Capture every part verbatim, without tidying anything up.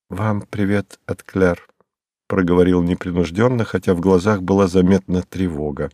«Вам привет от Кляр», — проговорил непринужденно, хотя в глазах была заметна тревога.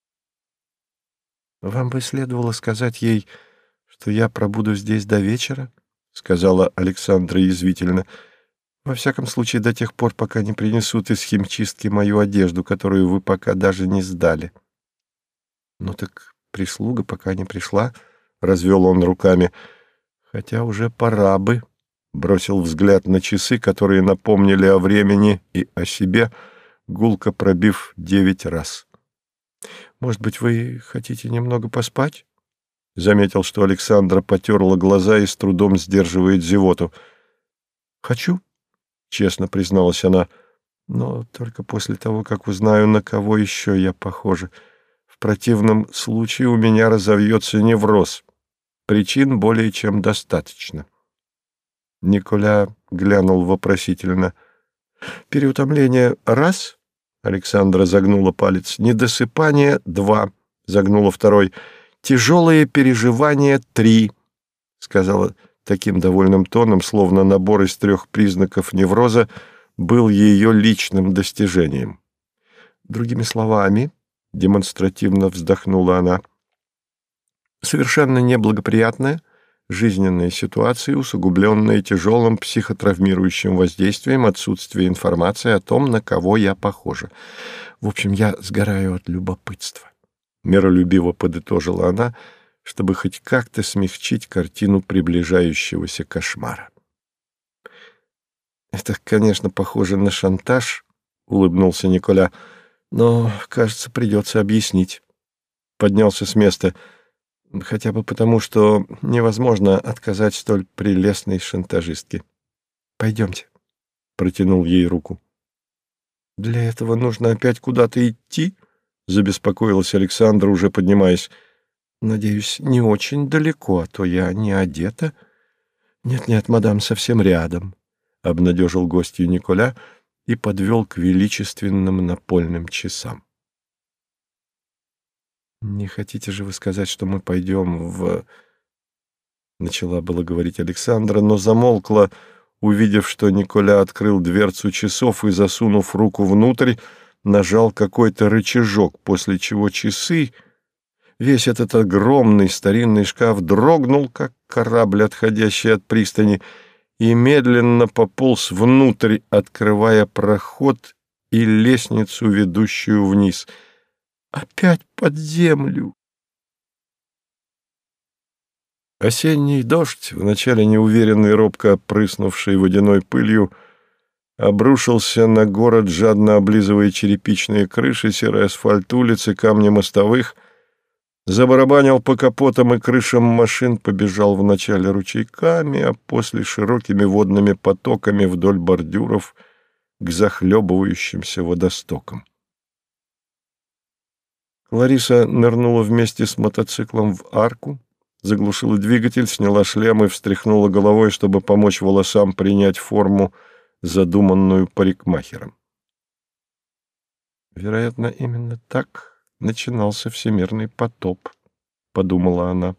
«Вам бы следовало сказать ей, что я пробуду здесь до вечера», — сказала Александра язвительно. «Во всяком случае, до тех пор, пока не принесут из химчистки мою одежду, которую вы пока даже не сдали». «Ну так прислуга пока не пришла», — развел он руками, — «хотя уже пора бы». Бросил взгляд на часы, которые напомнили о времени и о себе, гулко пробив девять раз. «Может быть, вы хотите немного поспать?» Заметил, что Александра потерла глаза и с трудом сдерживает зевоту. «Хочу», — честно призналась она, — «но только после того, как узнаю, на кого еще я похожа. В противном случае у меня разовьется невроз. Причин более чем достаточно». Николя глянул вопросительно. «Переутомление — раз», — Александра загнула палец, «недосыпание — два», — загнула второй, «тяжелые переживания — три», — сказала таким довольным тоном, словно набор из трех признаков невроза был ее личным достижением. «Другими словами», — демонстративно вздохнула она, — «совершенно неблагоприятная жизненные ситуации, усугубленные тяжелым психотравмирующим воздействием отсутствия информации о том, на кого я похожа. В общем, я сгораю от любопытства», — миролюбиво подытожила она, чтобы хоть как-то смягчить картину приближающегося кошмара. «Это, конечно, похоже на шантаж», — улыбнулся Николя, — «но, кажется, придется объяснить». Поднялся с места. «Хотя бы потому, что невозможно отказать столь прелестной шантажистке. Пойдемте», — протянул ей руку. «Для этого нужно опять куда-то идти?» — забеспокоилась Александра, уже поднимаясь. «Надеюсь, не очень далеко, а то я не одета». «Нет-нет, мадам, совсем рядом», — обнадежил гостью Николя и подвел к величественным напольным часам. «Не хотите же вы сказать, что мы пойдем в...» Начала было говорить Александра, но замолкла, увидев, что Николя открыл дверцу часов и, засунув руку внутрь, нажал какой-то рычажок, после чего часы, весь этот огромный старинный шкаф, дрогнул, как корабль, отходящий от пристани, и медленно пополз внутрь, открывая проход и лестницу, ведущую вниз. «Опять под землю!» Осенний дождь, вначале неуверенный и робко опрыснувший водяной пылью, обрушился на город, жадно облизывая черепичные крыши, серый асфальт улиц и камни мостовых, забарабанил по капотам и крышам машин, побежал вначале ручейками, а после широкими водными потоками вдоль бордюров к захлебывающимся водостокам. Лариса нырнула вместе с мотоциклом в арку, заглушила двигатель, сняла шлем и встряхнула головой, чтобы помочь волосам принять форму, задуманную парикмахером. «Вероятно, именно так начинался всемирный потоп», — подумала она.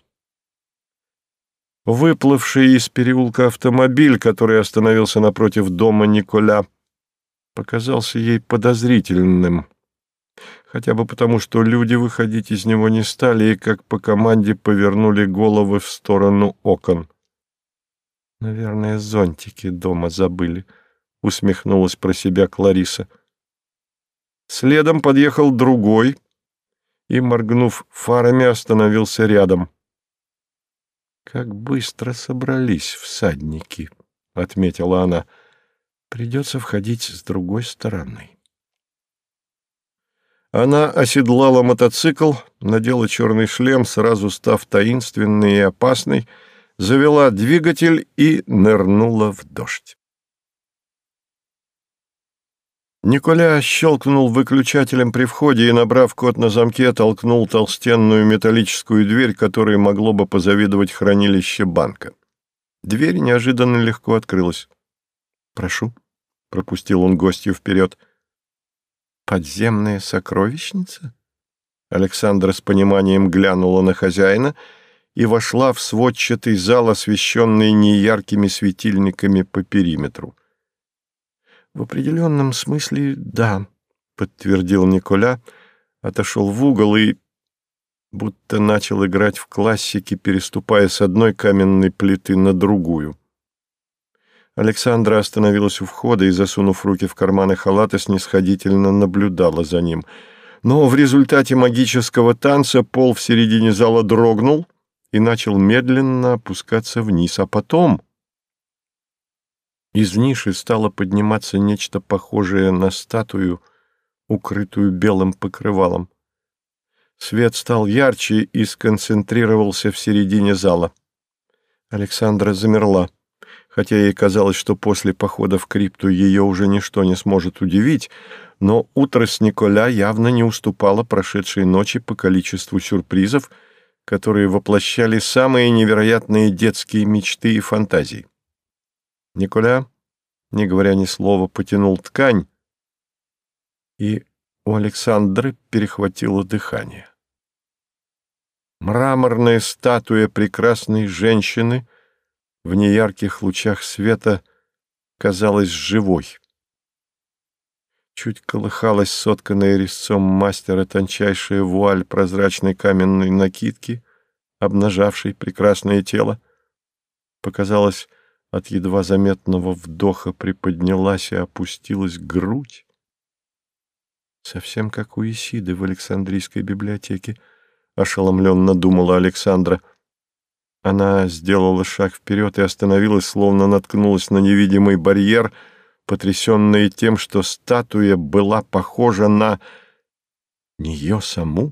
Выплывший из переулка автомобиль, который остановился напротив дома Николя, показался ей подозрительным, хотя бы потому, что люди выходить из него не стали и, как по команде, повернули головы в сторону окон. «Наверное, зонтики дома забыли», — усмехнулась про себя Клариса. Следом подъехал другой и, моргнув фарами, остановился рядом. «Как быстро собрались всадники», — отметила она. «Придется входить с другой стороны». Она оседлала мотоцикл, надела черный шлем, сразу став таинственной и опасной, завела двигатель и нырнула в дождь. Николя щелкнул выключателем при входе и, набрав код на замке, толкнул толстенную металлическую дверь, которой могло бы позавидовать хранилище банка. Дверь неожиданно легко открылась. «Прошу», — пропустил он гостью вперед. «Подземная сокровищница?» Александра с пониманием глянула на хозяина и вошла в сводчатый зал, освещенный неяркими светильниками по периметру. В определенном смысле, да, — подтвердил Николя, отошел в угол и будто начал играть в классики, переступая с одной каменной плиты на другую. Александра остановилась у входа и, засунув руки в карманы халата, снисходительно наблюдала за ним. Но в результате магического танца пол в середине зала дрогнул и начал медленно опускаться вниз, а потом из ниши стало подниматься нечто похожее на статую, укрытую белым покрывалом. Свет стал ярче и сконцентрировался в середине зала. Александра замерла. Хотя ей казалось, что после похода в крипту ее уже ничто не сможет удивить, но утро с Николя явно не уступало прошедшей ночи по количеству сюрпризов, которые воплощали самые невероятные детские мечты и фантазии. Николя, не говоря ни слова, потянул ткань, и у Александры перехватило дыхание. Мраморная статуя прекрасной женщины в неярких лучах света казалась живой. Чуть колыхалась сотканная резцом мастера тончайшая вуаль прозрачной каменной накидки, обнажавшей прекрасное тело. Показалось, от едва заметного вдоха приподнялась и опустилась грудь. Совсем как у Исиды в Александрийской библиотеке, ошеломленно думала Александра. Она сделала шаг вперед и остановилась, словно наткнулась на невидимый барьер, потрясенная тем, что статуя была похожа на нее саму.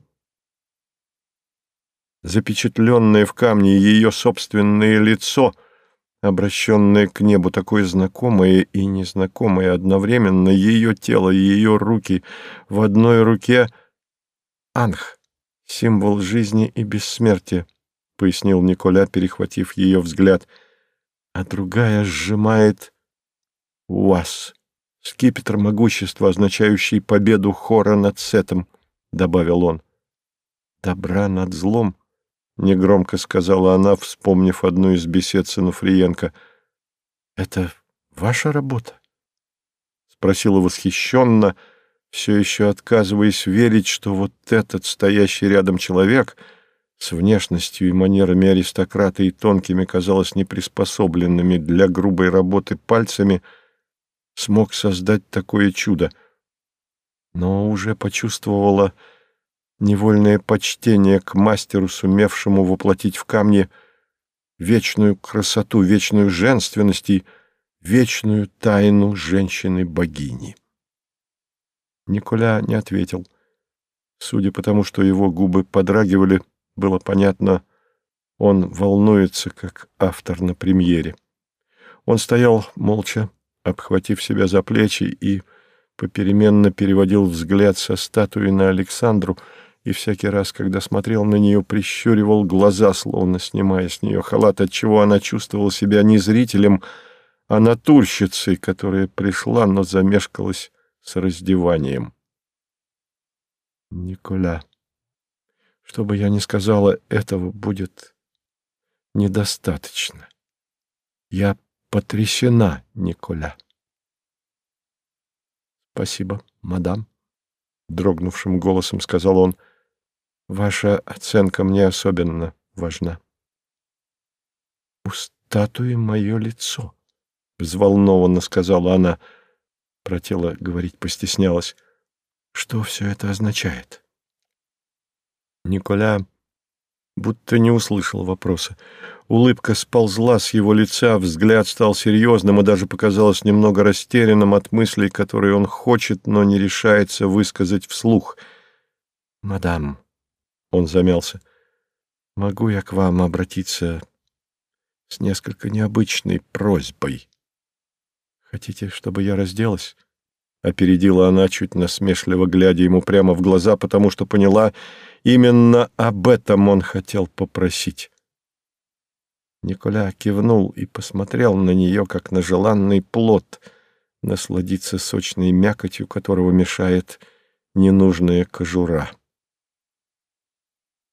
Запечатленное в камне ее собственное лицо, обращенное к небу, такое знакомое и незнакомое одновременно, ее тело и ее руки, в одной руке анх, символ жизни и бессмертия, — пояснил Николя, перехватив ее взгляд, — а другая сжимает уаз, скипетр могущества, означающий победу Хора над Сетом, — добавил он. «Добра над злом», — негромко сказала она, вспомнив одну из бесед с Онуфриенко. «Это ваша работа?» — спросила восхищенно, все еще отказываясь верить, что вот этот стоящий рядом человек с внешностью и манерами аристократа и тонкими, казалось, неприспособленными для грубой работы пальцами, смог создать такое чудо. Но уже почувствовала невольное почтение к мастеру, сумевшему воплотить в камне вечную красоту, вечную женственность и вечную тайну женщины-богини. Николя не ответил. Судя по тому, что его губы подрагивали, было понятно, он волнуется, как автор на премьере. Он стоял молча, обхватив себя за плечи, и попеременно переводил взгляд со статуи на Александру, и всякий раз, когда смотрел на нее, прищуривал глаза, словно снимая с нее халат, отчего она чувствовала себя не зрителем, а натурщицей, которая пришла, но замешкалась с раздеванием. «Николя, что бы я ни сказала, этого будет недостаточно. Я потрясена, Николя». «Спасибо, мадам», — дрогнувшим голосом сказал он. «Ваша оценка мне особенно важна». «У статуи мое лицо», — взволнованно сказала она. Про тело говорить постеснялась. «Что все это означает?» Николя будто не услышал вопроса. Улыбка сползла с его лица, взгляд стал серьезным и даже показалось немного растерянным от мыслей, которые он хочет, но не решается высказать вслух. «Мадам», — он замялся, — «могу я к вам обратиться с несколько необычной просьбой? Хотите, чтобы я разделась?» Опередила она, чуть насмешливо глядя ему прямо в глаза, потому что поняла, именно об этом он хотел попросить. Николя кивнул и посмотрел на нее, как на желанный плод, насладиться сочной мякотью, которого мешает ненужная кожура.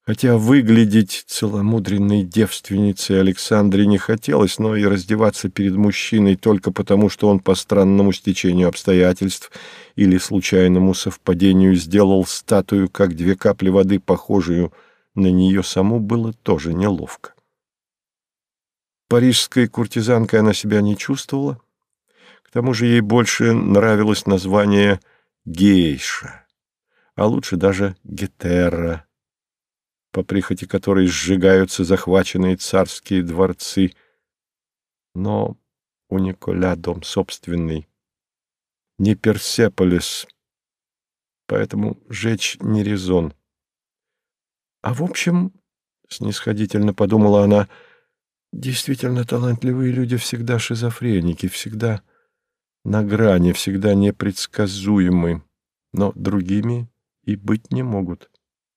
Хотя выглядеть целомудренной девственницей Александре не хотелось, но и раздеваться перед мужчиной только потому, что он по странному стечению обстоятельств или случайному совпадению сделал статую, как две капли воды, похожую на нее саму, было тоже неловко. Парижской куртизанкой она себя не чувствовала. К тому же ей больше нравилось название «гейша», а лучше даже «гетерра», по прихоти которой сжигаются захваченные царские дворцы. Но у Николя дом собственный, не Персеполис, поэтому жечь не резон. А в общем, снисходительно подумала она, действительно талантливые люди всегда шизофреники, всегда на грани, всегда непредсказуемы, но другими и быть не могут.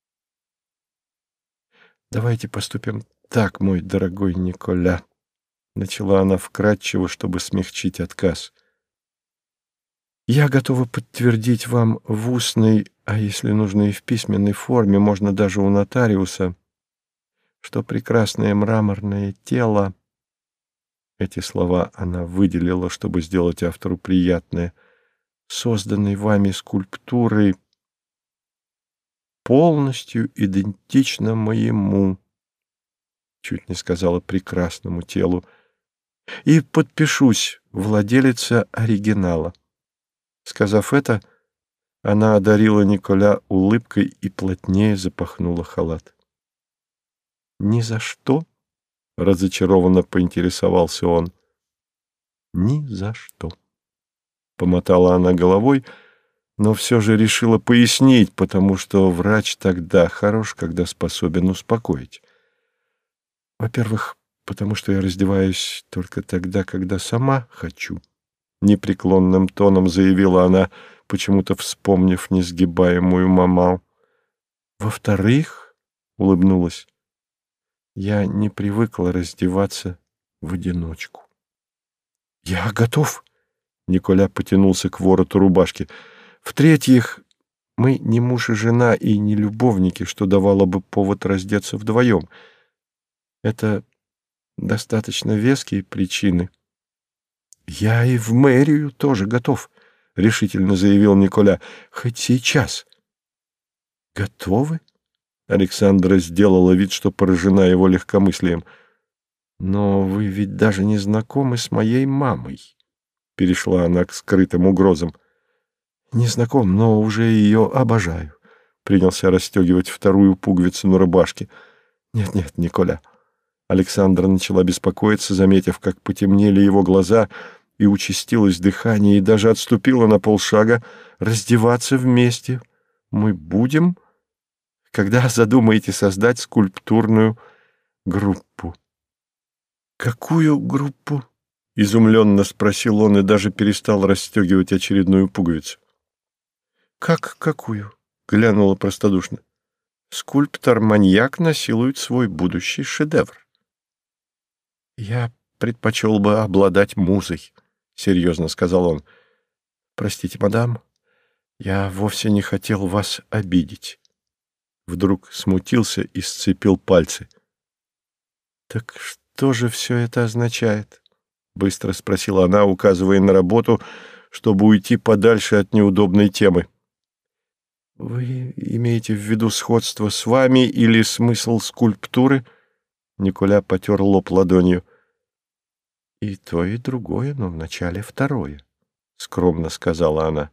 «Давайте поступим так, мой дорогой Николя», — начала она вкратчиво, чтобы смягчить отказ. «Я готова подтвердить вам в устной, а если нужно и в письменной форме, можно даже у нотариуса, что прекрасное мраморное тело...» Эти слова она выделила, чтобы сделать автору приятное. «Созданной вами скульптурой полностью идентично моему», чуть не сказала прекрасному телу, «и подпишусь владелица оригинала». Сказав это, она одарила Николя улыбкой и плотнее запахнула халат. «Ни за что?» — разочарованно поинтересовался он. «Ни за что», — помотала она головой, но все же решила пояснить, потому что врач тогда хорош, когда способен успокоить. «Во-первых, потому что я раздеваюсь только тогда, когда сама хочу», — непреклонным тоном заявила она, почему-то вспомнив несгибаемую маму. «Во-вторых», — улыбнулась, — «я не привыкла раздеваться в одиночку». «Я готов», — Николя потянулся к вороту рубашки. «В-третьих, мы не муж и жена и не любовники, что давало бы повод раздеться вдвоем. Это достаточно веские причины». «Я и в мэрию тоже готов», — решительно заявил Николя, — «хоть сейчас». «Готовы?» — Александра сделала вид, что поражена его легкомыслием. «Но вы ведь даже не знакомы с моей мамой», — перешла она к скрытым угрозам. «Не знаком, но уже ее обожаю», — принялся расстегивать вторую пуговицу на рубашке. «Нет-нет, Николя». Александра начала беспокоиться, заметив, как потемнели его глаза, и участилось дыхание, и даже отступила на полшага. «Раздеваться вместе мы будем, когда задумаете создать скульптурную группу». «Какую группу?» — изумленно спросил он и даже перестал расстегивать очередную пуговицу. «Как какую?» — глянула простодушно. «Скульптор-маньяк насилует свой будущий шедевр». «Я предпочел бы обладать музой», — серьезно сказал он. «Простите, мадам, я вовсе не хотел вас обидеть». Вдруг смутился и сцепил пальцы. «Так что же все это означает?» — быстро спросила она, указывая на работу, чтобы уйти подальше от неудобной темы. «Вы имеете в виду сходство с вами или смысл скульптуры?» Николя потер лоб ладонью. «И то, и другое, но вначале второе», — скромно сказала она.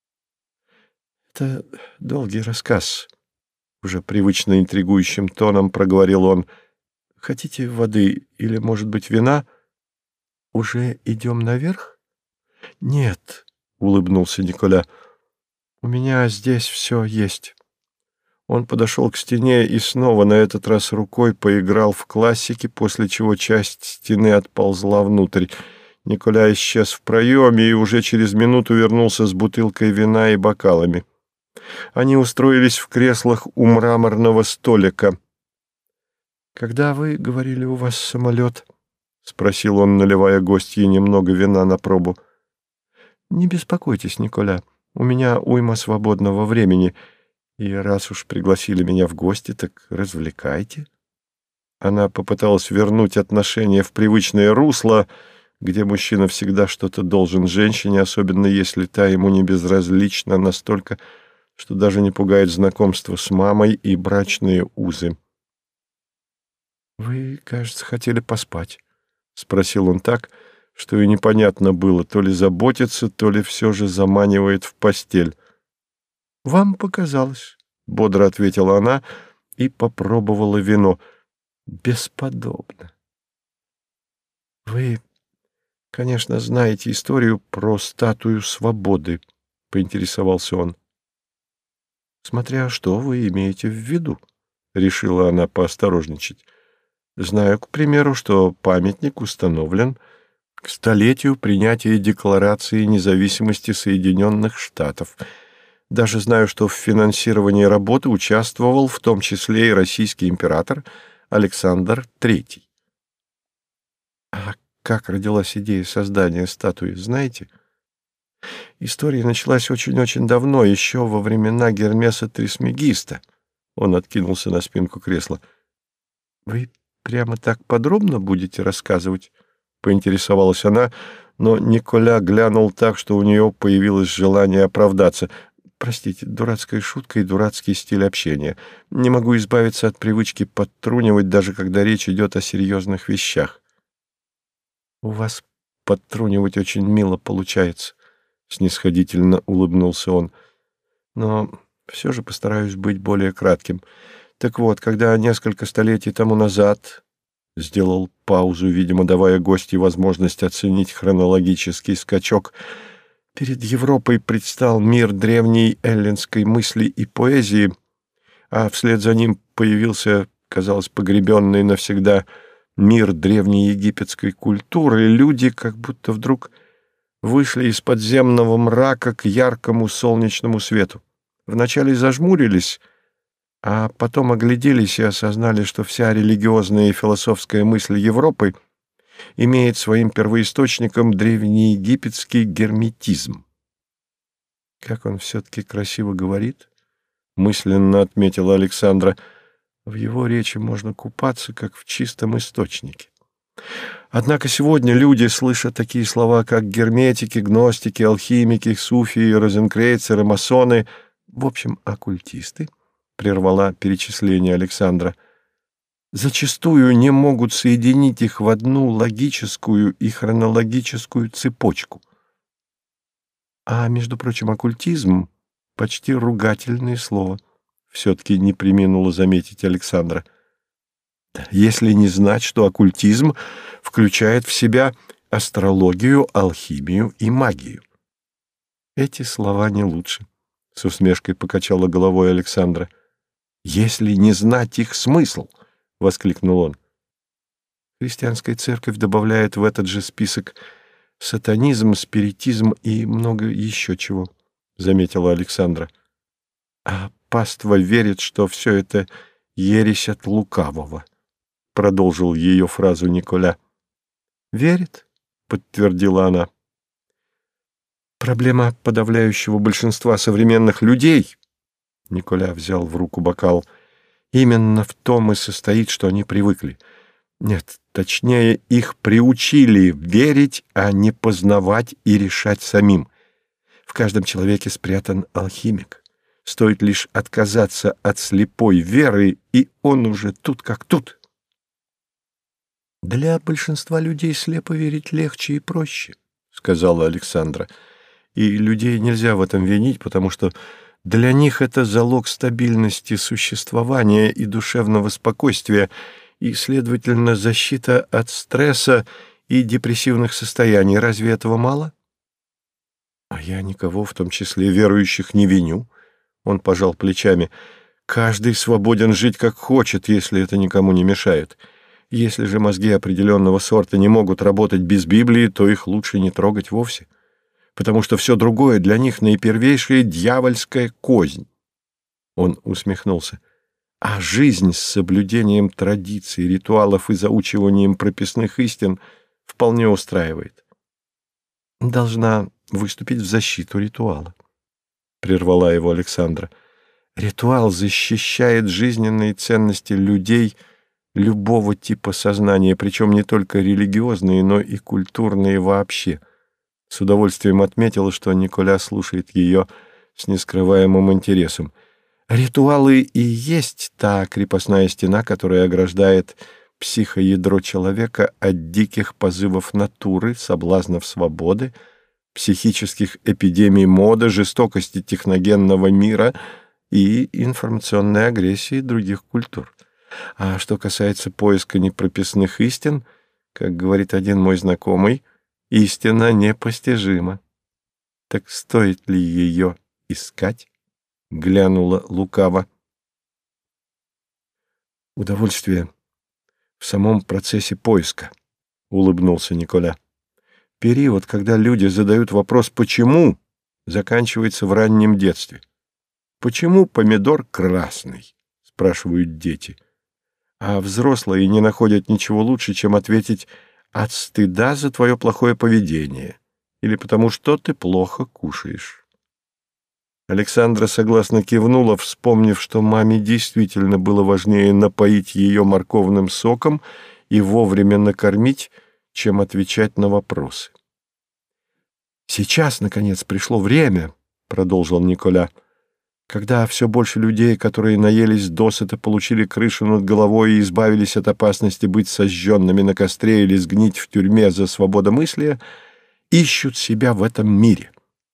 «Это долгий рассказ», — уже привычно интригующим тоном проговорил он. «Хотите воды или, может быть, вина? Уже идем наверх?» «Нет», — улыбнулся Николя, — «у меня здесь все есть». Он подошел к стене и снова, на этот раз рукой, поиграл в классики, после чего часть стены отползла внутрь. Николя исчез в проеме и уже через минуту вернулся с бутылкой вина и бокалами. Они устроились в креслах у мраморного столика. «Когда вы говорили, у вас самолет?» — спросил он, наливая гостье немного вина на пробу. «Не беспокойтесь, Николя, у меня уйма свободного времени. И раз уж пригласили меня в гости, так развлекайте». Она попыталась вернуть отношения в привычное русло, где мужчина всегда что-то должен женщине, особенно если та ему не безразлична настолько, что даже не пугает знакомство с мамой и брачные узы. «Вы, кажется, хотели поспать», — спросил он так, что и непонятно было, то ли заботится, то ли все же заманивает в постель. «Вам показалось», — бодро ответила она и попробовала вино. «Бесподобно». «Вы, конечно, знаете историю про статую свободы», — поинтересовался он. «Смотря что вы имеете в виду», — решила она поосторожничать. «Знаю, к примеру, что памятник установлен к столетию принятия Декларации независимости Соединенных Штатов. Даже знаю, что в финансировании работы участвовал в том числе и российский император Александр Третий. А как родилась идея создания статуи, знаете? История началась очень-очень давно, еще во времена Гермеса Трисмегиста». Он откинулся на спинку кресла. «Вы прямо так подробно будете рассказывать?» — поинтересовалась она, но Николя глянул так, что у нее появилось желание оправдаться. «Простите, дурацкая шутка и дурацкий стиль общения. Не могу избавиться от привычки подтрунивать, даже когда речь идет о серьезных вещах». «У вас подтрунивать очень мило получается», — снисходительно улыбнулся он. «Но все же постараюсь быть более кратким. Так вот, когда несколько столетий тому назад...» Сделал паузу, видимо, давая гостье возможность оценить хронологический скачок. «Перед Европой предстал мир древней эллинской мысли и поэзии, а вслед за ним появился, казалось, погребенный навсегда мир древней египетской культуры. Люди как будто вдруг вышли из подземного мрака к яркому солнечному свету. Вначале зажмурились, а потом огляделись и осознали, что вся религиозная и философская мысль Европы имеет своим первоисточником древнеегипетский герметизм». «Как он все-таки красиво говорит», — мысленно отметила Александра. «В его речи можно купаться, как в чистом источнике». Однако сегодня люди, слыша такие слова, как герметики, гностики, алхимики, суфии, розенкрейцеры, масоны, в общем, оккультисты, — прервала перечисление Александра, — зачастую не могут соединить их в одну логическую и хронологическую цепочку. А, между прочим, оккультизм — почти ругательное слово, — все-таки не преминула заметить Александра. Если не знать, что оккультизм включает в себя астрологию, алхимию и магию. Эти слова не лучше, — с усмешкой покачала головой Александра. «Если не знать их смысл!» — воскликнул он. Христианская церковь добавляет в этот же список сатанизм, спиритизм и много еще чего, — заметила Александра. «А паства верит, что все это ересь от лукавого», — продолжил ее фразу Николя. «Верит», — подтвердила она. «Проблема подавляющего большинства современных людей», — Николя взял в руку бокал, — «именно в том и состоит, что они привыкли. Нет, точнее, их приучили верить, а не познавать и решать самим. В каждом человеке спрятан алхимик. Стоит лишь отказаться от слепой веры, и он уже тут как тут». «Для большинства людей слепо верить легче и проще», — сказала Александра. «И людей нельзя в этом винить, потому что для них это залог стабильности существования и душевного спокойствия, и, следовательно, защита от стресса и депрессивных состояний. Разве этого мало?» «А я никого, в том числе верующих, не виню», — он пожал плечами. «Каждый свободен жить как хочет, если это никому не мешает. Если же мозги определенного сорта не могут работать без Библии, то их лучше не трогать вовсе, потому что все другое для них наипервейшая дьявольская кознь». Он усмехнулся. «А жизнь с соблюдением традиций, ритуалов и заучиванием прописных истин вполне устраивает». «Должна выступить в защиту ритуала», — прервала его Александра. Ритуал защищает жизненные ценности людей любого типа сознания, причем не только религиозные, но и культурные вообще. С удовольствием отметила, что Николя слушает ее с нескрываемым интересом. Ритуалы и есть та крепостная стена, которая ограждает психоядро человека от диких позывов натуры, соблазнов свободы, психических эпидемий моды, жестокости техногенного мира и информационной агрессии других культур. А что касается поиска непрописных истин, как говорит один мой знакомый, истина непостижима. Так стоит ли ее искать? Глянула лукаво. Удовольствие в самом процессе поиска, улыбнулся Николя. Период, когда люди задают вопрос «почему?», заканчивается в раннем детстве. «Почему помидор красный?» — спрашивают дети. А взрослые не находят ничего лучше, чем ответить «от стыда за твое плохое поведение» или «потому что ты плохо кушаешь». Александра согласно кивнула, вспомнив, что маме действительно было важнее напоить ее морковным соком и вовремя накормить, чем отвечать на вопросы. «Сейчас, наконец, пришло время», — продолжил Николя, «когда все больше людей, которые наелись досыта, получили крышу над головой и избавились от опасности быть сожженными на костре или сгнить в тюрьме за свободомыслие, ищут себя в этом мире.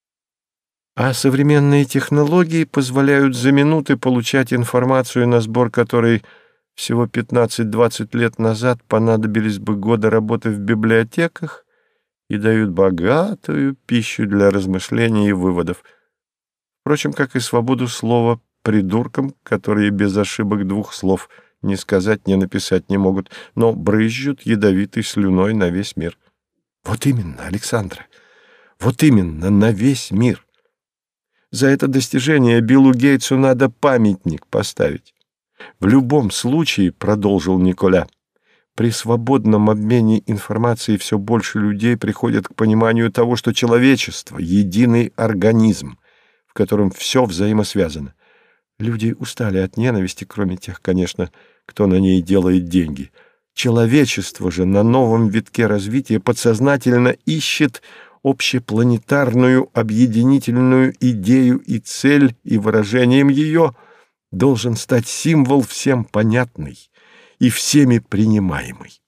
А современные технологии позволяют за минуты получать информацию, на сбор которой всего пятнадцать-двадцать лет назад понадобились бы годы работы в библиотеках, и дают богатую пищу для размышлений и выводов. Впрочем, как и свободу слова придуркам, которые без ошибок двух слов ни сказать, ни написать не могут, но брызжут ядовитой слюной на весь мир. Вот именно, Александра, вот именно, на весь мир. За это достижение Биллу Гейтсу надо памятник поставить. В любом случае, продолжил Николя, при свободном обмене информацией все больше людей приходят к пониманию того, что человечество — единый организм, в котором все взаимосвязано. Люди устали от ненависти, кроме тех, конечно, кто на ней делает деньги. Человечество же на новом витке развития подсознательно ищет общепланетарную объединительную идею, и цель, и выражением ее должен стать символ всем понятный и всеми принимаемый.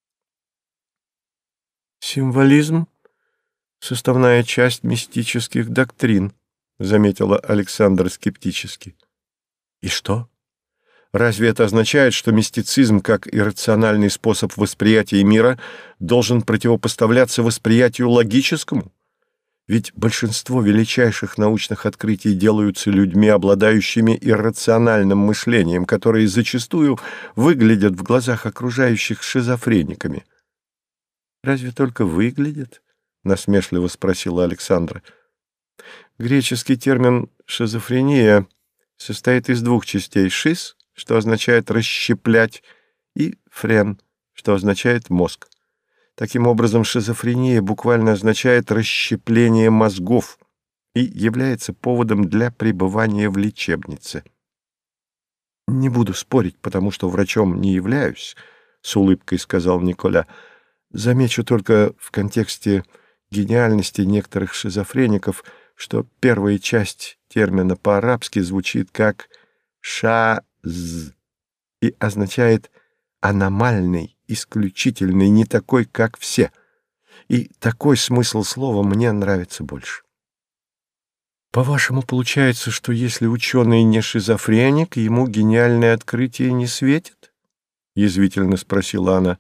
Символизм — составная часть мистических доктрин, заметила Александра скептически. И что? Разве это означает, что мистицизм, как иррациональный способ восприятия мира, должен противопоставляться восприятию логическому? Ведь большинство величайших научных открытий делаются людьми, обладающими иррациональным мышлением, которые зачастую выглядят в глазах окружающих шизофрениками. «Разве только выглядят?» — насмешливо спросила Александра. Греческий термин «шизофрения» состоит из двух частей: «шиз», что означает «расщеплять», и «френ», что означает «мозг». Таким образом, шизофрения буквально означает расщепление мозгов и является поводом для пребывания в лечебнице. «Не буду спорить, потому что врачом не являюсь», — с улыбкой сказал Николя. «Замечу только в контексте гениальности некоторых шизофреников, что первая часть термина по-арабски звучит как «ша-з» и означает «аномальный», исключительный, не такой, как все. И такой смысл слова мне нравится больше. По-вашему, получается, что если ученый не шизофреник, ему гениальное открытие не светит? Язвительно спросила она.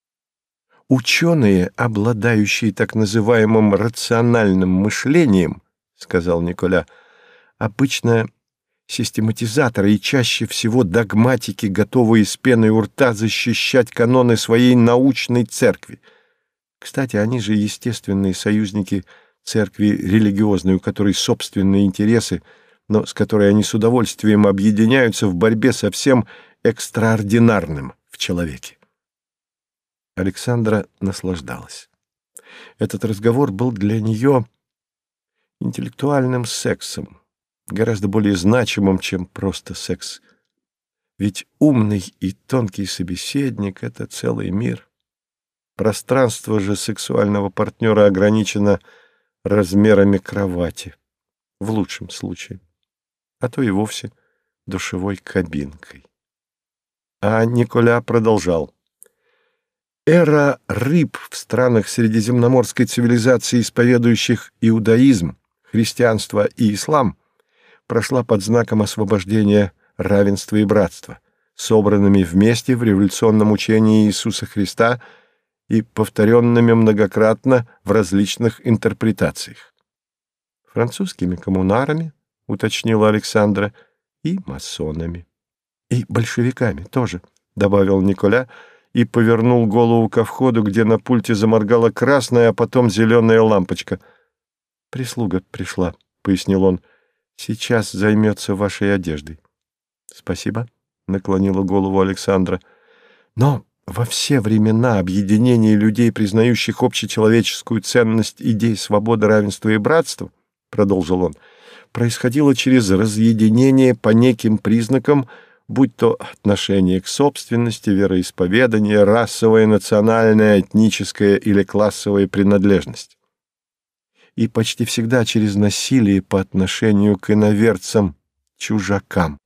Ученые, обладающие так называемым рациональным мышлением, сказал Николя, обычно систематизаторы и чаще всего догматики, готовые с пеной у рта защищать каноны своей научной церкви. Кстати, они же естественные союзники церкви религиозной, у которой собственные интересы, но с которой они с удовольствием объединяются в борьбе со всем экстраординарным в человеке. Александра наслаждалась. Этот разговор был для нее интеллектуальным сексом. гораздо более значимым, чем просто секс. Ведь умный и тонкий собеседник — это целый мир. Пространство же сексуального партнера ограничено размерами кровати, в лучшем случае, а то и вовсе душевой кабинкой. А Николя продолжал. Эра рыб в странах средиземноморской цивилизации, исповедующих иудаизм, христианство и ислам, прошла под знаком освобождения, равенства и братства, собранными вместе в революционном учении Иисуса Христа и повторенными многократно в различных интерпретациях. Французскими коммунарами, уточнила Александра, и масонами. И большевиками тоже, добавил Николя и повернул голову ко входу, где на пульте заморгала красная, а потом зеленая лампочка. «Прислуга пришла», — пояснил он. «Сейчас займется вашей одеждой». «Спасибо», — наклонила голову Александра. «Но во все времена объединение людей, признающих общечеловеческую ценность идей свободы, равенства и братства, — продолжил он, — происходило через разъединение по неким признакам, будь то отношение к собственности, вероисповедание, расовая, национальная, этническая или классовая принадлежность. И почти всегда через насилие по отношению к иноверцам, чужакам.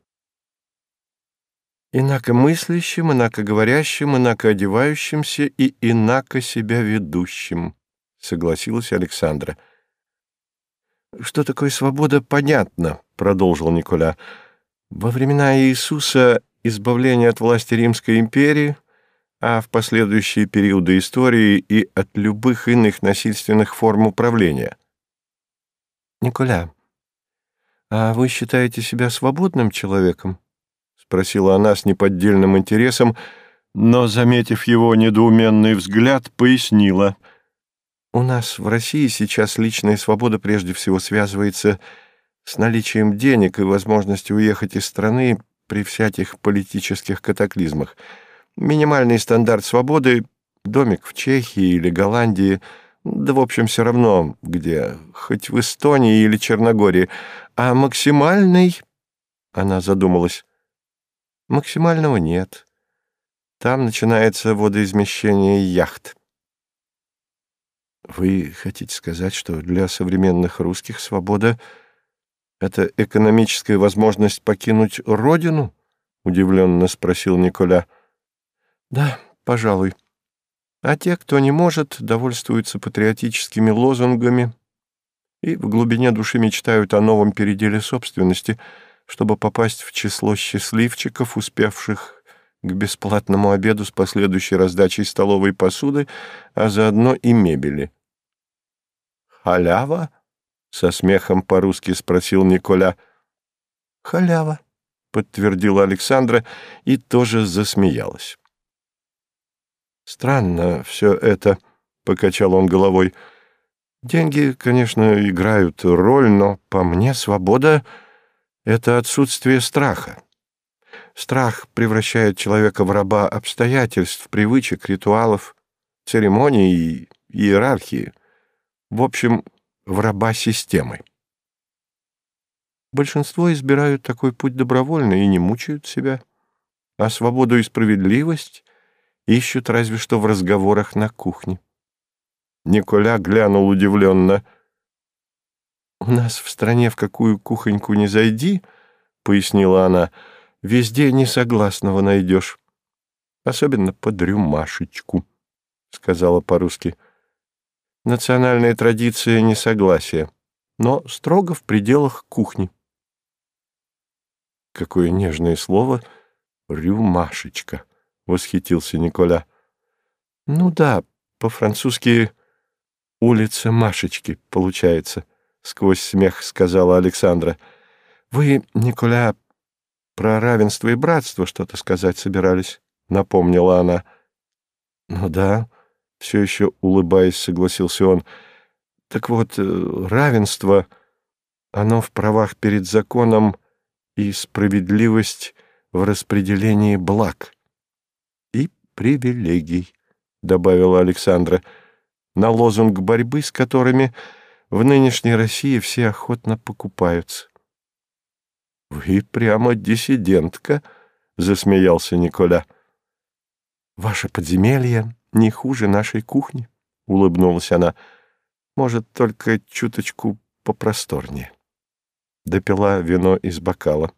Инакомыслящим, инакоговорящим, инакоодевающимся и инако себя ведущим, — согласилась Александра. «Что такое свобода, понятно», — продолжил Николя. «Во времена Иисуса избавление от власти Римской империи, а в последующие периоды истории и от любых иных насильственных форм управления». «Николя, а вы считаете себя свободным человеком?» — спросила она с неподдельным интересом, но, заметив его недоуменный взгляд, пояснила. «У нас в России сейчас личная свобода прежде всего связывается с наличием денег и возможностью уехать из страны при всяких политических катаклизмах. Минимальный стандарт свободы — домик в Чехии или Голландии, да, в общем, все равно где, хоть в Эстонии или Черногории, а максимальный...» — она задумалась. «Максимального нет. Там начинается водоизмещение яхт». «Вы хотите сказать, что для современных русских свобода — это экономическая возможность покинуть родину?» — удивленно спросил Николя. «Да, пожалуй. А те, кто не может, довольствуются патриотическими лозунгами и в глубине души мечтают о новом переделе собственности, чтобы попасть в число счастливчиков, успевших к бесплатному обеду с последующей раздачей столовой посуды, а заодно и мебели». «Халява?» — со смехом по-русски спросил Николя. «Халява», — подтвердила Александра и тоже засмеялась. «Странно все это», — покачал он головой. «Деньги, конечно, играют роль, но по мне свобода — это отсутствие страха. Страх превращает человека в раба обстоятельств, привычек, ритуалов, церемоний и иерархии. В общем, в раба системы. Большинство избирают такой путь добровольно и не мучают себя, а свободу и справедливость ищут разве что в разговорах на кухне». Николя глянул удивленно. «У нас в стране в какую кухоньку не зайди, — пояснила она, — везде несогласного найдешь. Особенно под рюмашечку», — сказала по-русски. «Национальная традиция несогласия, но строго в пределах кухни». «Какое нежное слово — рюмашечка», — восхитился Николя. «Ну да, по-французски улица Машечки получается», — сквозь смех сказала Александра. «Вы, Николя, про равенство и братство что-то сказать собирались», — напомнила она. «Ну да», — все еще улыбаясь, согласился он. «Так вот, равенство, оно в правах перед законом и справедливость в распределении благ и привилегий», — добавила Александра, на лозунг борьбы, с которыми в нынешней России все охотно покупаются. «Вы прямо диссидентка», — засмеялся Николя. «Ваше подземелье не хуже нашей кухни», — улыбнулась она. «Может, только чуточку попросторнее». Допила вино из бокала.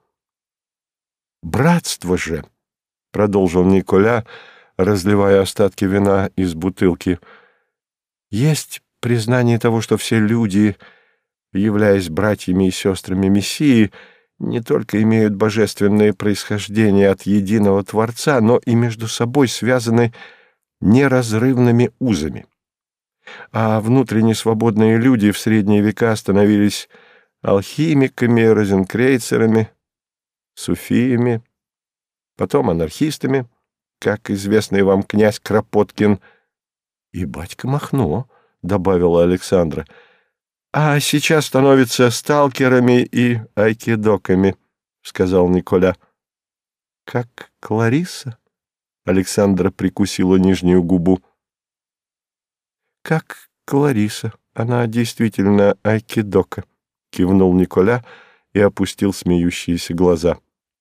«Братство же», — продолжил Николя, разливая остатки вина из бутылки, — «есть признание того, что все люди, являясь братьями и сестрами Мессии, не только имеют божественное происхождение от единого Творца, но и между собой связаны неразрывными узами. А внутренне свободные люди в средние века становились алхимиками, розенкрейцерами, суфиями, потом анархистами, как известный вам князь Кропоткин, и батька Махно, — добавила Александра, — а сейчас становятся сталкерами и айкидоками, — сказал Николя. — Как Клариса? — Александра прикусила нижнюю губу. — Как Клариса. Она действительно айкидока, — кивнул Николя и опустил смеющиеся глаза.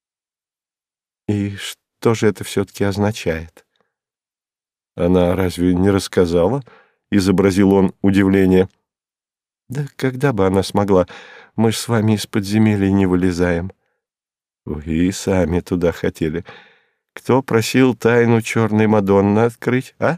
— И что же это все-таки означает? — Она разве не рассказала? — изобразил он удивление. — Да когда бы она смогла? Мы ж с вами из подземелья не вылезаем. — Вы и сами туда хотели. Кто просил тайну черной Мадонны открыть, а?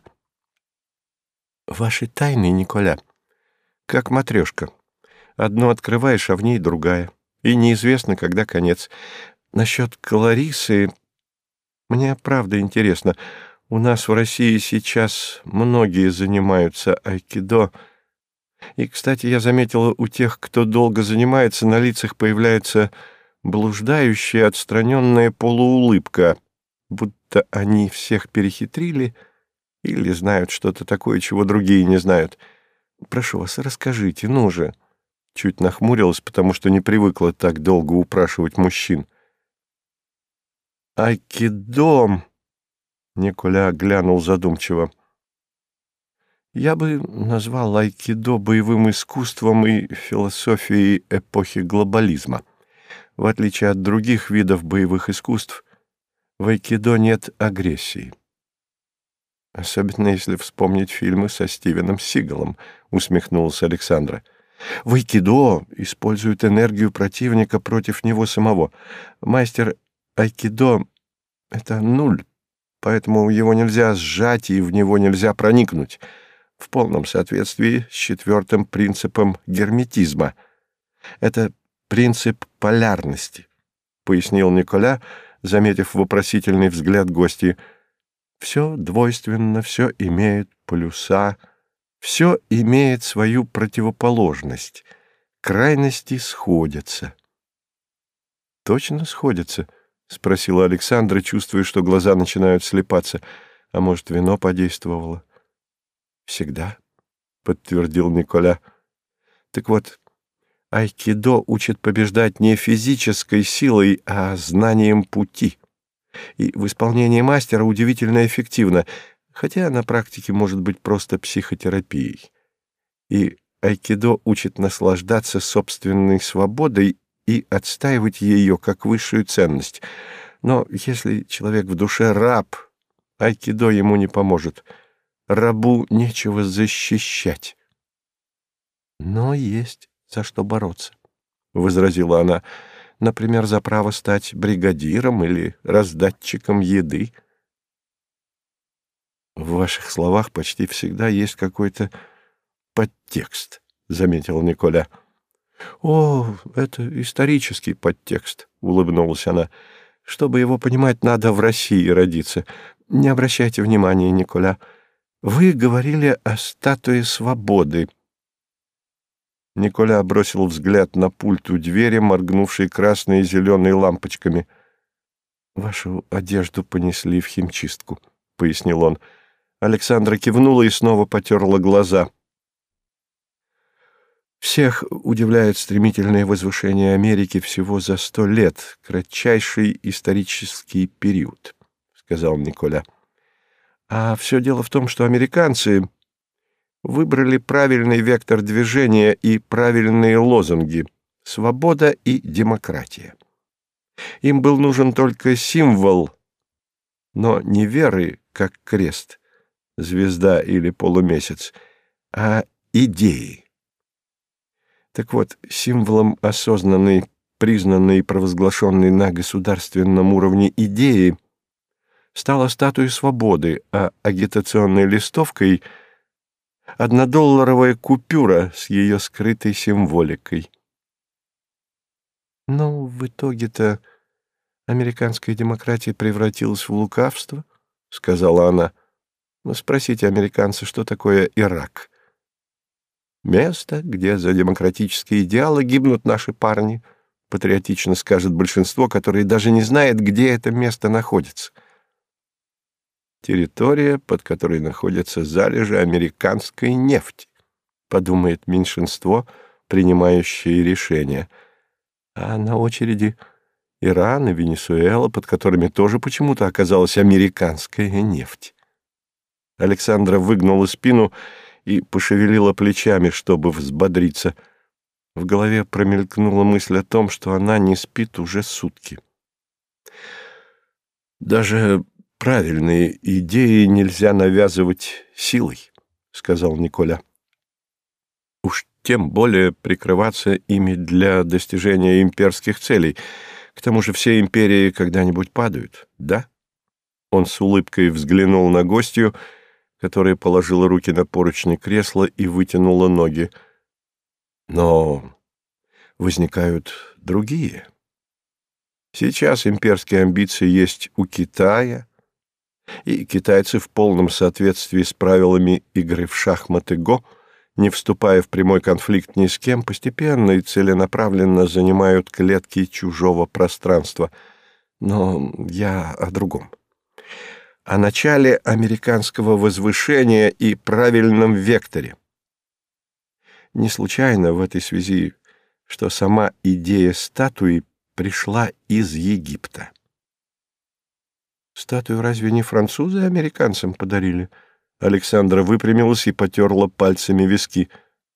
— Ваши тайны, Николя, как матрешка. Одну открываешь, а в ней другая. И неизвестно, когда конец. Насчет Кларисы... Мне правда интересно. У нас в России сейчас многие занимаются айкидо. И, кстати, я заметила, у тех, кто долго занимается, на лицах появляется блуждающая, отстраненная полуулыбка, будто они всех перехитрили или знают что-то такое, чего другие не знают. Прошу вас, расскажите, ну же. Чуть нахмурилась, потому что не привыкла так долго упрашивать мужчин. Айкидо... Николя глянул задумчиво. Я бы назвал айкидо боевым искусством и философией эпохи глобализма. В отличие от других видов боевых искусств, в айкидо нет агрессии. Особенно если вспомнить фильмы со Стивеном Сигалом, усмехнулась Александра. В айкидо используют энергию противника против него самого. Мастер айкидо — это нуль, поэтому его нельзя сжать и в него нельзя проникнуть, в полном соответствии с четвертым принципом герметизма. Это принцип полярности, — пояснил Николя, заметив вопросительный взгляд гостьи. Все двойственно, все имеет полюса, все имеет свою противоположность. Крайности сходятся. — Точно сходятся? — спросила Александра, чувствуя, что глаза начинают слепаться. А может, вино подействовало? — Всегда, — подтвердил Николя. — Так вот, айкидо учит побеждать не физической силой, а знанием пути. И в исполнении мастера удивительно эффективно, хотя на практике может быть просто психотерапией. И айкидо учит наслаждаться собственной свободой и отстаивать ее как высшую ценность. Но если человек в душе раб, айкидо ему не поможет. Рабу нечего защищать. — Но есть за что бороться, — возразила она. — Например, за право стать бригадиром или раздатчиком еды. — В ваших словах почти всегда есть какой-то подтекст, — заметил Николя. — О, это исторический подтекст, — улыбнулась она. — Чтобы его понимать, надо в России родиться. Не обращайте внимания, Николя. Вы говорили о статуе свободы. Николя бросил взгляд на пульт у двери, моргнувший красной и зеленой лампочками. — Вашу одежду понесли в химчистку, — пояснил он. Александра кивнула и снова потерла глаза. Всех удивляет стремительное возвышение Америки всего за сто лет, кратчайший исторический период, — сказал Николя. А все дело в том, что американцы выбрали правильный вектор движения и правильные лозунги — свобода и демократия. Им был нужен только символ, но не веры, как крест, звезда или полумесяц, а идеи. Так вот, символом осознанной, признанной и провозглашенной на государственном уровне идеи стала статуя свободы, а агитационной листовкой — однодолларовая купюра с ее скрытой символикой. Но в итоге-то американская демократия превратилась в лукавство, — сказала она. Ну, спросите американца, что такое Ирак. Место, где за демократические идеалы гибнут наши парни, — патриотично скажет большинство, которое даже не знает, где это место находится. Территория, под которой находятся залежи американской нефти, — подумает меньшинство, принимающее решения. А на очереди Иран и Венесуэла, под которыми тоже почему-то оказалась американская нефть. Александра выгнула спину и пошевелила плечами, чтобы взбодриться. В голове промелькнула мысль о том, что она не спит уже сутки. «Даже правильные идеи нельзя навязывать силой», — сказал Николя. «Уж тем более прикрываться ими для достижения имперских целей. К тому же все империи когда-нибудь падают, да?» Он с улыбкой взглянул на гостью, которая положила руки на поручни кресла и вытянула ноги. «Но возникают другие. Сейчас имперские амбиции есть у Китая, и китайцы в полном соответствии с правилами игры в шахматы-го, не вступая в прямой конфликт ни с кем, постепенно и целенаправленно занимают клетки чужого пространства. Но я о другом. О начале американского возвышения и правильном векторе. Не случайно в этой связи, что сама идея статуи пришла из Египта. Статую разве не французы американцам подарили? Александра выпрямилась и потерла пальцами виски.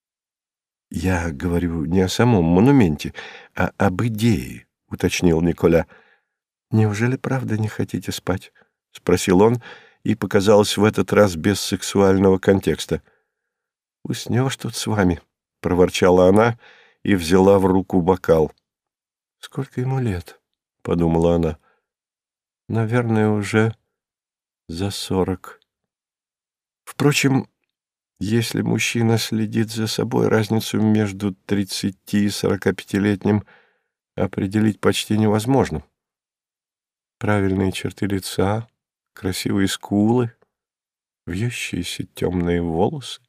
«Я говорю не о самом монументе, а об идее», — уточнил Николя. «Неужели правда не хотите спать?» — спросил он, и показалось в этот раз без сексуального контекста. «Уснешь тут с вами», — проворчала она и взяла в руку бокал. «Сколько ему лет?» — подумала она. «Наверное, уже за сорок». Впрочем, если мужчина следит за собой, разницу между тридцати и сорокапятилетним определить почти невозможно. Правильные черты лица, красивые скулы, вьющиеся темные волосы,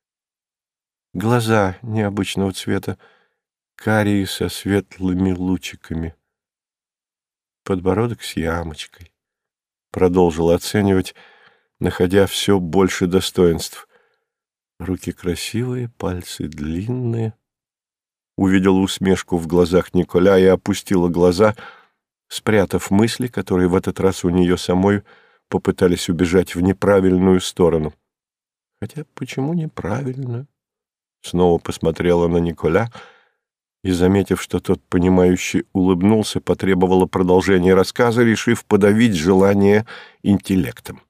глаза необычного цвета, карие со светлыми лучиками, подбородок с ямочкой. Продолжил оценивать, находя все больше достоинств. Руки красивые, пальцы длинные. Увидела усмешку в глазах Николя и опустила глаза, спрятав мысли, которые в этот раз у нее самой попытались убежать в неправильную сторону. Хотя почему неправильную? Снова посмотрела на Николя и, заметив, что тот, понимающе улыбнулся, потребовала продолжения рассказа, решив подавить желание интеллектом.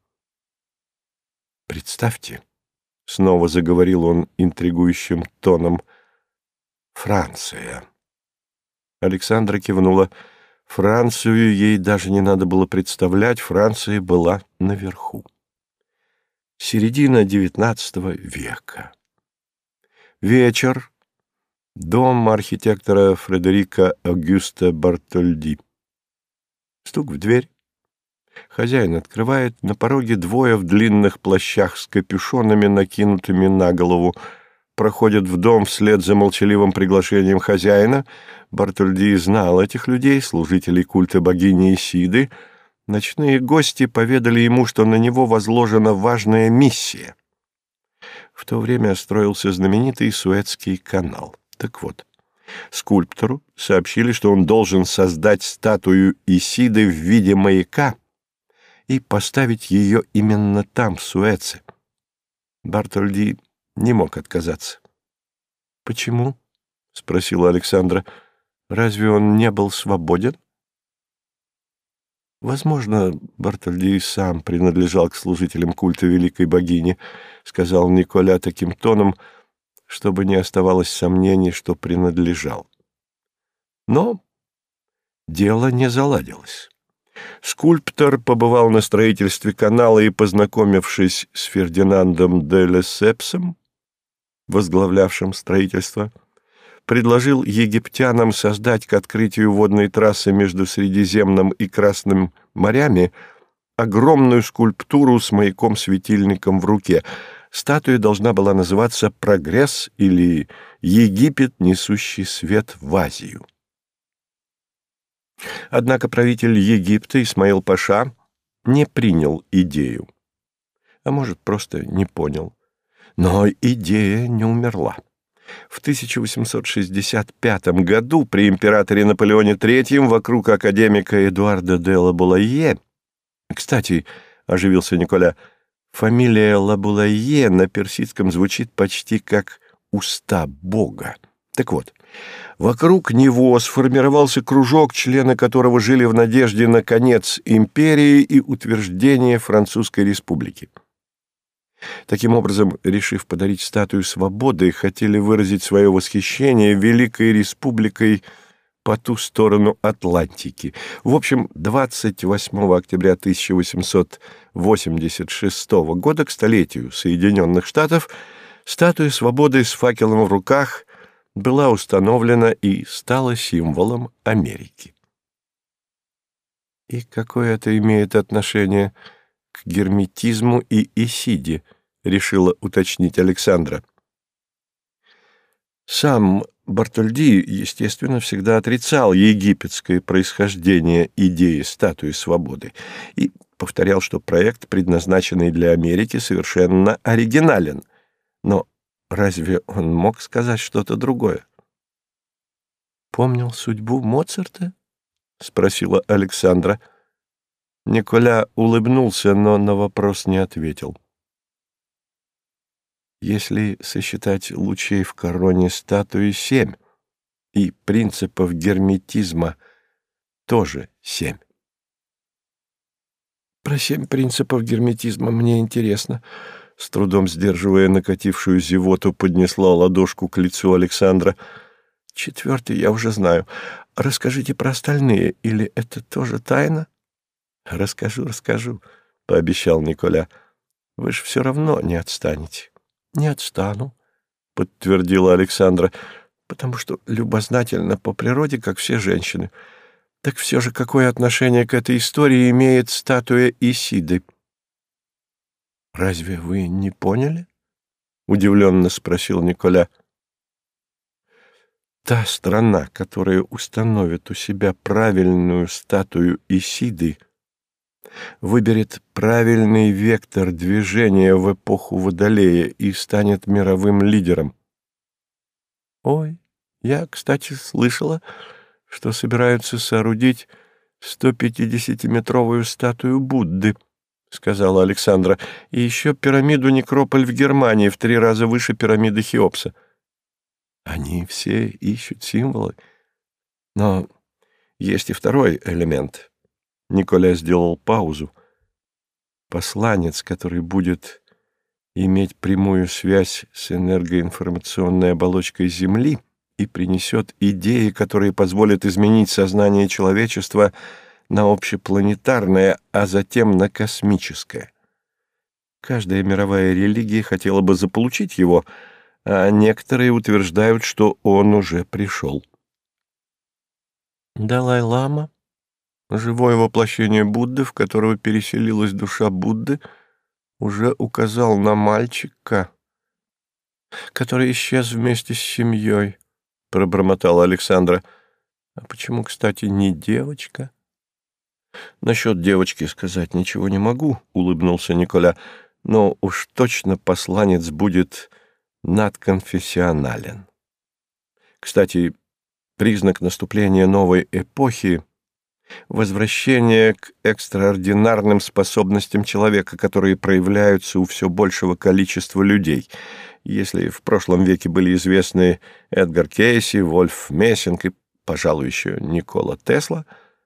«Представьте», — снова заговорил он интригующим тоном, — «Франция». Александра кивнула. Францию ей даже не надо было представлять, Франция была наверху. Середина девятнадцатого века. Вечер. Дом архитектора Фредерика Огюста Бартольди. Стук в дверь. Хозяин открывает. На пороге двое в длинных плащах с капюшонами, накинутыми на голову. Проходят в дом вслед за молчаливым приглашением хозяина. Бартольди знал этих людей, служителей культа богини Исиды. Ночные гости поведали ему, что на него возложена важная миссия. В то время строился знаменитый Суэцкий канал. Так вот, скульптору сообщили, что он должен создать статую Исиды в виде маяка и поставить ее именно там, в Суэце. Бартольди не мог отказаться. «Почему?» — спросила Александра. «Разве он не был свободен?» Возможно, Бартольди сам принадлежал к служителям культа великой богини, сказал Николя таким тоном, чтобы не оставалось сомнений, что принадлежал. Но дело не заладилось. Скульптор побывал на строительстве канала и, познакомившись с Фердинандом де Лессепсом, возглавлявшим строительство, предложил египтянам создать к открытию водной трассы между Средиземным и Красным морями огромную скульптуру с маяком-светильником в руке. Статуя должна была называться «Прогресс» или «Египет, несущий свет в Азию». Однако правитель Египта Исмаил Паша не принял идею, а может, просто не понял. Но идея не умерла. В тысяча восемьсот шестьдесят пятом году при императоре Наполеоне третьем вокруг академика Эдуарда де Лабулайе... Кстати, оживился Николя, фамилия Лабулайе на персидском звучит почти как «уста Бога». Так вот, вокруг него сформировался кружок, члены которого жили в надежде на конец империи и утверждение Французской республики. Таким образом, решив подарить статую свободы, хотели выразить свое восхищение Великой Республикой по ту сторону Атлантики. В общем, двадцать восьмого октября тысяча восемьсот восемьдесят шестого года, к столетию Соединенных Штатов, статуя свободы с факелом в руках была установлена и стала символом Америки. И какое это имеет отношение к герметизму и Исиде, решила уточнить Александра. Сам Бартольди, естественно, всегда отрицал египетское происхождение идеи статуи свободы и повторял, что проект, предназначенный для Америки, совершенно оригинален. Но разве он мог сказать что-то другое? «Помнил судьбу Моцарта?» — спросила Александра. Николя улыбнулся, но на вопрос не ответил. Если сосчитать лучей в короне статуи семь, и принципов герметизма тоже семь. Про семь принципов герметизма мне интересно. С трудом сдерживая накатившую зевоту, поднесла ладошку к лицу Александра. Четвертый я уже знаю. Расскажите про остальные, или это тоже тайна? Расскажу, расскажу, — пообещал Николя. Вы же все равно не отстанете. Не отстану, — подтвердила Александра, потому что любознательна по природе, как все женщины. Так все же какое отношение к этой истории имеет статуя Исиды? — Разве вы не поняли? — удивленно спросил Николя. Та страна, которая установит у себя правильную статую Исиды, выберет правильный вектор движения в эпоху Водолея и станет мировым лидером. Ой, я, кстати, слышала, что собираются соорудить стопятидесятиметровую статую Будды, — сказала Александра, — и еще пирамиду-некрополь в Германии в три раза выше пирамиды Хеопса. Они все ищут символы. Но есть и второй элемент. Николя сделал паузу. Посланец, который будет иметь прямую связь с энергоинформационной оболочкой Земли и принесет идеи, которые позволят изменить сознание человечества на общепланетарное, а затем на космическое. Каждая мировая религия хотела бы заполучить его, а некоторые утверждают, что он уже пришел. Далай-лама, живое воплощение Будды, в которого переселилась душа Будды, уже указал на мальчика, который исчез вместе с семьей, — пробормотала Александра. — А почему, кстати, не девочка? — Насчет девочки сказать ничего не могу, — улыбнулся Николя, — но уж точно посланец будет надконфессионален. Кстати, признак наступления новой эпохи — возвращение к экстраординарным способностям человека, которые проявляются у все большего количества людей. Если в прошлом веке были известны Эдгар Кейси, Вольф Мессинг и, пожалуй, еще Никола Тесла,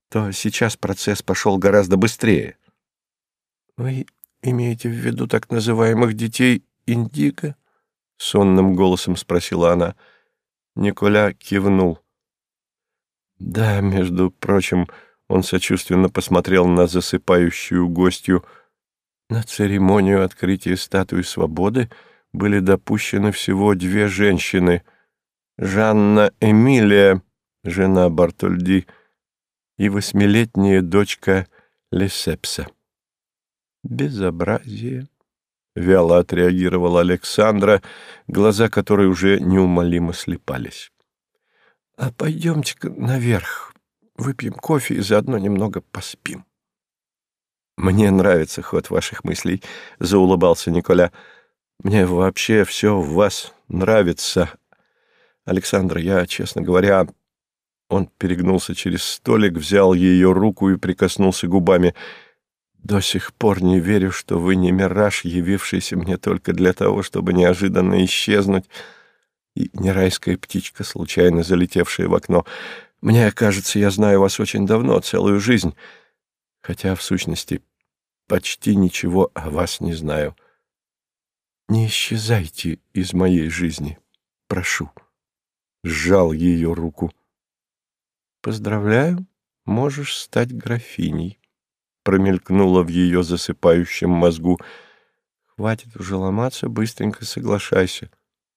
то сейчас процесс пошел гораздо быстрее. «Вы имеете в виду так называемых детей Индиго?» — сонным голосом спросила она. Николя кивнул. «Да, между прочим...» — он сочувственно посмотрел на засыпающую гостью. «На церемонию открытия статуи свободы были допущены всего две женщины. Жанна Эмилия, жена Бартольди, и восьмилетняя дочка Лесепса». «Безобразие», — вяло отреагировала Александра, глаза которой уже неумолимо слепались. «А пойдемте-ка наверх, выпьем кофе и заодно немного поспим». «Мне нравится ход ваших мыслей», — заулыбался Николя. «Мне вообще все в вас нравится. Александра, я, честно говоря...» Он перегнулся через столик, взял ее руку и прикоснулся губами. «До сих пор не верю, что вы не мираж, явившийся мне только для того, чтобы неожиданно исчезнуть, и не райская птичка, случайно залетевшая в окно. Мне кажется, я знаю вас очень давно, целую жизнь, хотя, в сущности, почти ничего о вас не знаю. Не исчезайте из моей жизни, прошу». Сжал ее руку. «Поздравляю, можешь стать графиней», — промелькнуло в ее засыпающем мозгу. «Хватит уже ломаться, быстренько соглашайся».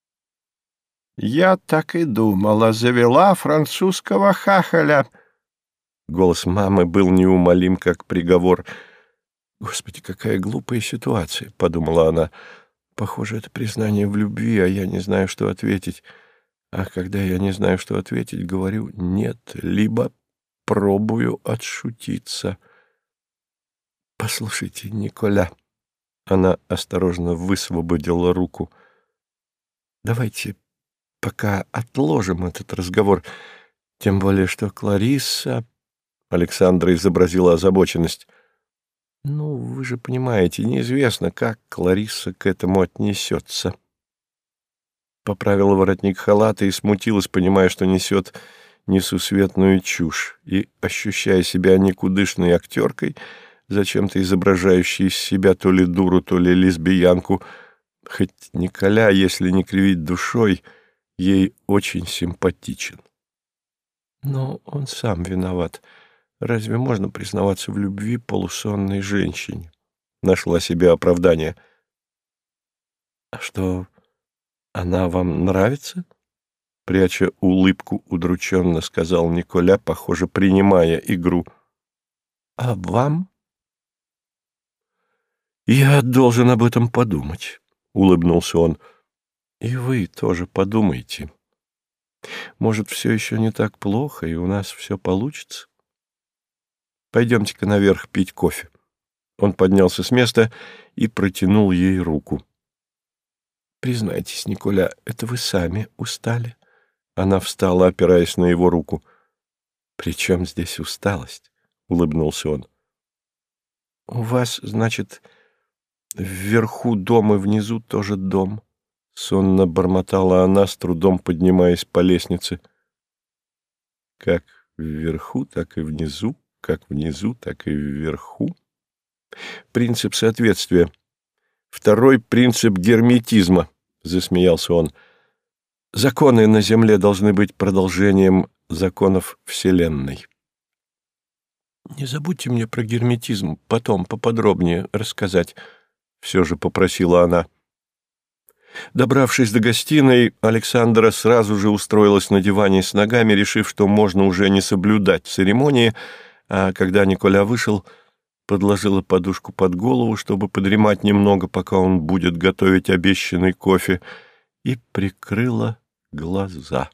«Я так и думала, завела французского хахаля». Голос мамы был неумолим, как приговор. «Господи, какая глупая ситуация», — подумала она. «Похоже, это признание в любви, а я не знаю, что ответить. А когда я не знаю, что ответить, говорю «нет», либо пробую отшутиться». «Послушайте, Николя», — она осторожно высвободила руку, — «давайте пока отложим этот разговор, тем более что Кларисса...» Александра изобразила озабоченность. «Ну, вы же понимаете, неизвестно, как Кларисса к этому отнесется». Поправила воротник халата и смутилась, понимая, что несет несусветную чушь, и, ощущая себя никудышной актеркой, зачем-то изображающей из себя то ли дуру, то ли лесбиянку, хоть Николя, если не кривить душой, ей очень симпатичен. Но он сам виноват. Разве можно признаваться в любви полусонной женщине? Нашла себе оправдание. «А что, она вам нравится?» Пряча улыбку, удрученно сказал Николя, похоже, принимая игру. «А вам?» «Я должен об этом подумать», — улыбнулся он. «И вы тоже подумайте. Может, все еще не так плохо, и у нас все получится? Пойдемте-ка наверх пить кофе». Он поднялся с места и протянул ей руку. «Признайтесь, Николя, это вы сами устали?» Она встала, опираясь на его руку. «При чем здесь усталость?» — улыбнулся он. «У вас, значит, вверху дом и внизу тоже дом?» — сонно бормотала она, с трудом поднимаясь по лестнице. «Как вверху, так и внизу, как внизу, так и вверху. Принцип соответствия. Второй принцип герметизма», — засмеялся он. «Законы на Земле должны быть продолжением законов Вселенной». «Не забудьте мне про герметизм потом поподробнее рассказать», — все же попросила она. Добравшись до гостиной, Александра сразу же устроилась на диване с ногами, решив, что можно уже не соблюдать церемонии, а когда Николя вышел, подложила подушку под голову, чтобы подремать немного, пока он будет готовить обещанный кофе, и прикрыла глаза.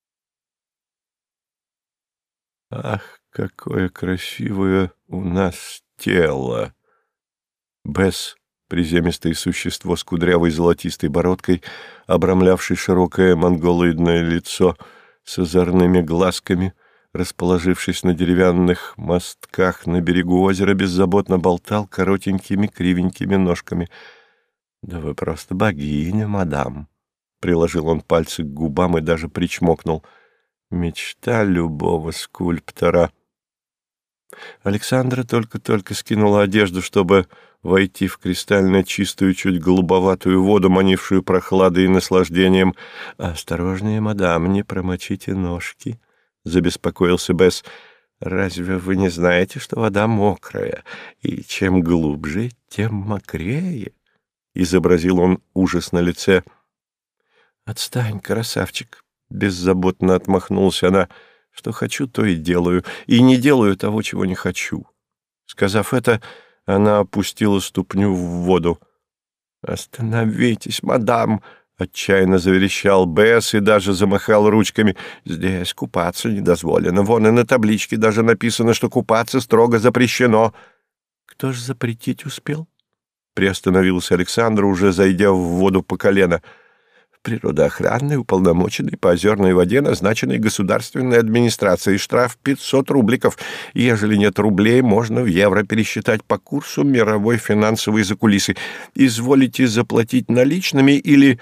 «Ах, какое красивое у нас тело!» Бесс, приземистое существо с кудрявой золотистой бородкой, обрамлявшей широкое монголоидное лицо с озорными глазками, расположившись на деревянных мостках на берегу озера, беззаботно болтал коротенькими кривенькими ножками. «Да вы просто богиня, мадам!» Приложил он пальцы к губам и даже причмокнул. «Мечта любого скульптора». Александра только-только скинула одежду, чтобы войти в кристально чистую, чуть голубоватую воду, манившую прохладой и наслаждением. «Осторожнее, мадам, не промочите ножки», — забеспокоился Бесс. «Разве вы не знаете, что вода мокрая, и чем глубже, тем мокрее?» — изобразил он ужас на лице. «Отстань, красавчик!» — беззаботно отмахнулась она. «Что хочу, то и делаю, и не делаю того, чего не хочу». Сказав это, она опустила ступню в воду. «Остановитесь, мадам!» — отчаянно заверещал Бесс и даже замахал ручками. «Здесь купаться не дозволено. Вон и на табличке даже написано, что купаться строго запрещено». «Кто ж запретить успел?» — приостановился Александр, уже зайдя в воду по колено. «Природоохранный, уполномоченный по озерной воде, назначенный государственной администрацией. Штраф пятьсот рубликов. Ежели нет рублей, можно в евро пересчитать по курсу мировой финансовой закулисы. Изволите заплатить наличными или...»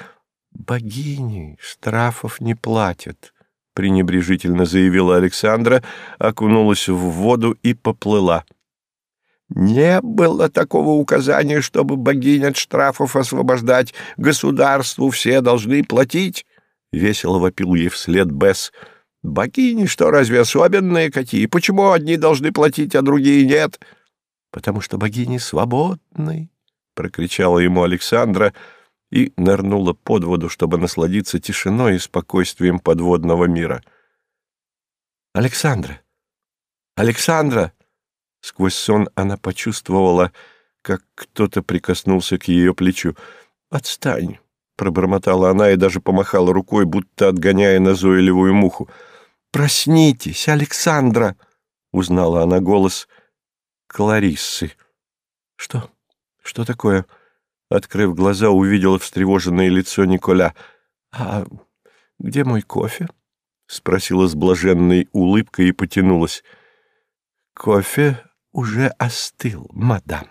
«Богини штрафов не платят», — пренебрежительно заявила Александра, окунулась в воду и поплыла. «Не было такого указания, чтобы богинь от штрафов освобождать. Государству все должны платить», — весело вопил ей вслед Бесс. «Богини что, разве особенные какие? Почему одни должны платить, а другие нет?» «Потому что богини свободны», — прокричала ему Александра и нырнула под воду, чтобы насладиться тишиной и спокойствием подводного мира. «Александра! Александра!» Сквозь сон она почувствовала, как кто-то прикоснулся к ее плечу. «Отстань!» — пробормотала она и даже помахала рукой, будто отгоняя назойливую муху. «Проснитесь, Александра!» — узнала она голос Клариссы. «Что? Что такое?» Открыв глаза, увидела встревоженное лицо Николя. «А где мой кофе?» — спросила с блаженной улыбкой и потянулась. «Кофе уже остыл, мадам».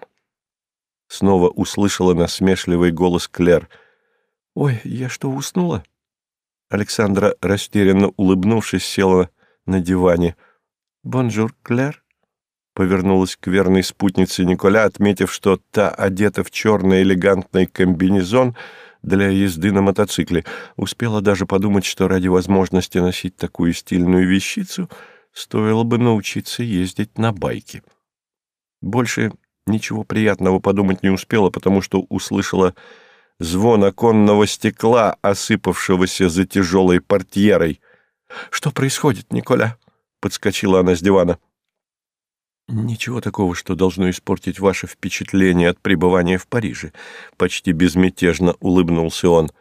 Снова услышала насмешливый голос Клэр. «Ой, я что, уснула?» Александра, растерянно улыбнувшись, села на диване. «Бонжур, Клэр», — повернулась к верной спутнице Николя, отметив, что та одета в черный элегантный комбинезон для езды на мотоцикле. Успела даже подумать, что ради возможности носить такую стильную вещицу стоило бы научиться ездить на байке. Больше ничего приятного подумать не успела, потому что услышала звон оконного стекла, осыпавшегося за тяжелой портьерой. «Что происходит, Николя?» — подскочила она с дивана. «Ничего такого, что должно испортить ваше впечатление от пребывания в Париже», — почти безмятежно улыбнулся он.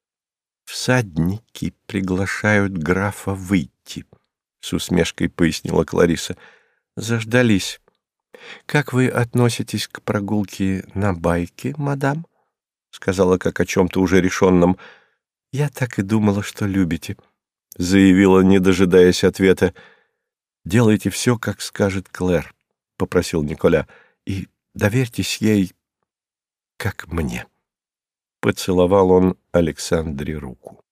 «Всадники приглашают графа выйти», — с усмешкой пояснила Клариса. «Заждались. Как вы относитесь к прогулке на байке, мадам?» — сказала как о чем-то уже решенном. «Я так и думала, что любите», — заявила, не дожидаясь ответа. «Делайте все, как скажет Клэр», — попросил Николя, — «и доверьтесь ей, как мне». Поцеловал он Александре руку.